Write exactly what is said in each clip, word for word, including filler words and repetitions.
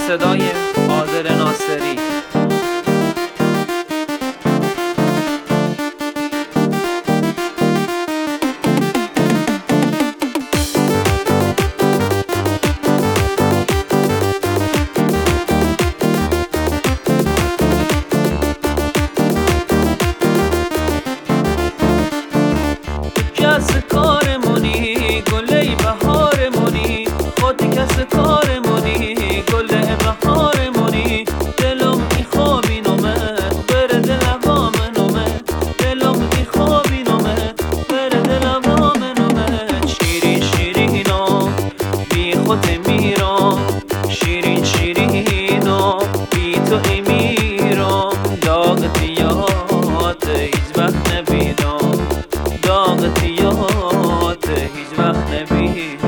صدای عادل ناصری. کس کارمونی گله بهارمونی، خود کس کارمونی گله بهارمونی. دلم میخواب اینومد بره دلم نومد، دلم میخواب اینومد بره دلم نومد. شیرین شیرینا بی خود میرم، شیرین شیرینا بی تو میرم. داغ تیات هیچ وقت نبینم، داغ تیات هیچ وقت نبینم.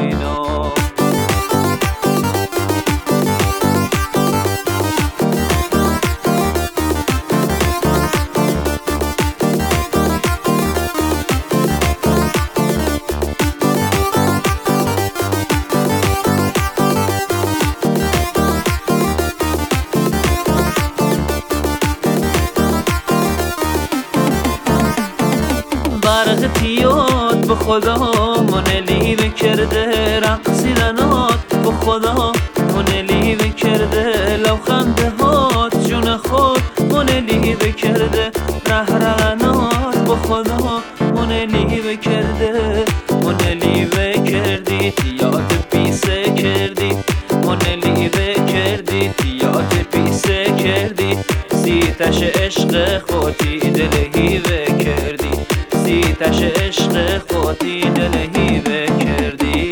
برق تیات به خدا منلی بکرده، رقصیدنات به خدا منلی بکرده. لبخنده هات جون خود منلی بکرده، رهرنات به خدا منلی بکرده. منلی بکردی تیات پیسه کردی، منلی بکردی تیات پیسه کردی. سیتش عشق خودی دلهی بکردی، سیتش عشق خودی دلهی بکردی.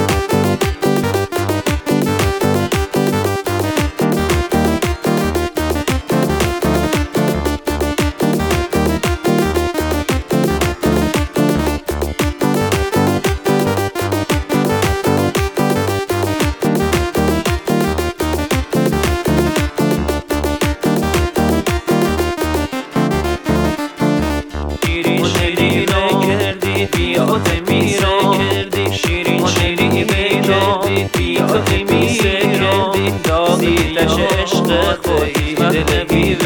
بی خود میرم کردی، شیرین شیرین کردی بی خود میرم. داغی تش عشق خودی دلهی